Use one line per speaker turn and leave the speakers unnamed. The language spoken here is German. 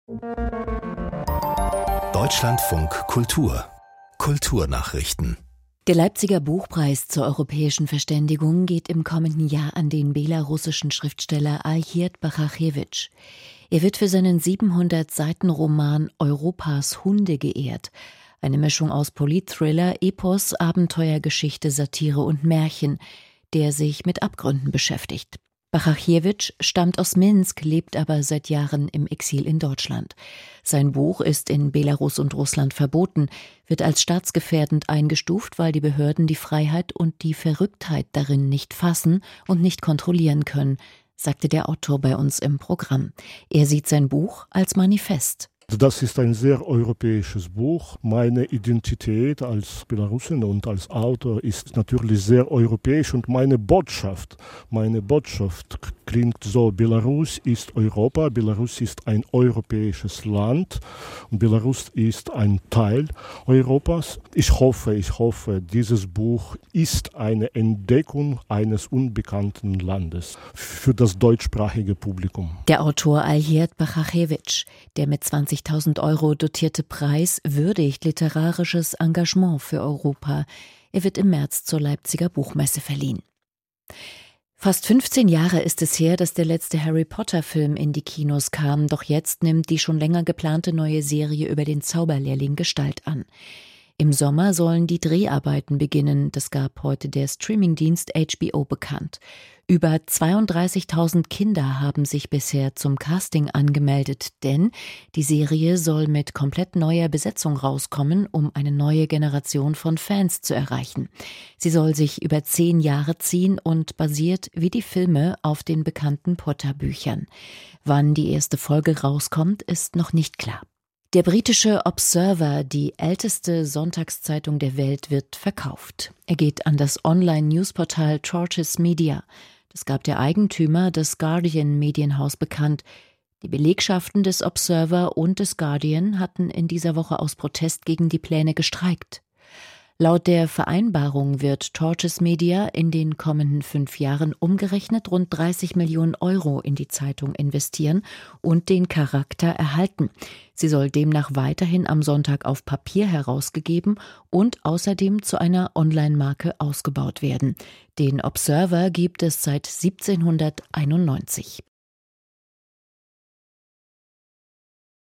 Deutschlandfunk Kultur. Kulturnachrichten.
Der Leipziger Buchpreis zur europäischen Verständigung geht im kommenden Jahr an den belarussischen Schriftsteller Aljierd Bachachewitsch. Er wird für seinen 700-Seiten-Roman Europas Hunde geehrt. Eine Mischung aus Politthriller, Epos, Abenteuergeschichte, Satire und Märchen, der sich mit Abgründen beschäftigt. Bachachewitsch stammt aus Minsk, lebt aber seit Jahren im Exil in Deutschland. Sein Buch ist in Belarus und Russland verboten, wird als staatsgefährdend eingestuft, weil die Behörden die Freiheit und die Verrücktheit darin nicht fassen und nicht kontrollieren können, sagte der Autor bei uns im Programm. Er sieht sein Buch als Manifest.
Das ist ein sehr europäisches Buch. Meine Identität als Belarusin und als Autor ist natürlich sehr europäisch und meine Botschaft klingt so: Belarus ist Europa, Belarus ist ein europäisches Land und Belarus ist ein Teil Europas. Ich hoffe, dieses Buch ist eine Entdeckung eines unbekannten Landes für das deutschsprachige Publikum.
Der Autor Aljierd Bachachewitsch, der mit 20.000 € dotierte Preis, würdigt literarisches Engagement für Europa. Er wird im März zur Leipziger Buchmesse verliehen. Fast 15 Jahre ist es her, dass der letzte Harry-Potter-Film in die Kinos kam, doch jetzt nimmt die schon länger geplante neue Serie über den Zauberlehrling Gestalt an. Im Sommer sollen die Dreharbeiten beginnen, das gab heute der Streamingdienst HBO bekannt. Über 32.000 Kinder haben sich bisher zum Casting angemeldet, denn die Serie soll mit komplett neuer Besetzung rauskommen, um eine neue Generation von Fans zu erreichen. Sie soll sich über 10 Jahre ziehen und basiert wie die Filme auf den bekannten Potter-Büchern. Wann die erste Folge rauskommt, ist noch nicht klar. Der britische Observer, die älteste Sonntagszeitung der Welt, wird verkauft. Er geht an das Online-Newsportal Tortoise Media. Das gab der Eigentümer, das Guardian-Medienhaus, bekannt. Die Belegschaften des Observer und des Guardian hatten in dieser Woche aus Protest gegen die Pläne gestreikt. Laut der Vereinbarung wird Tortoise Media in den kommenden 5 Jahren umgerechnet rund 30 Millionen € in die Zeitung investieren und den Charakter erhalten. Sie soll demnach weiterhin am Sonntag auf Papier herausgegeben und außerdem zu einer Online-Marke ausgebaut werden. Den Observer gibt es seit 1791.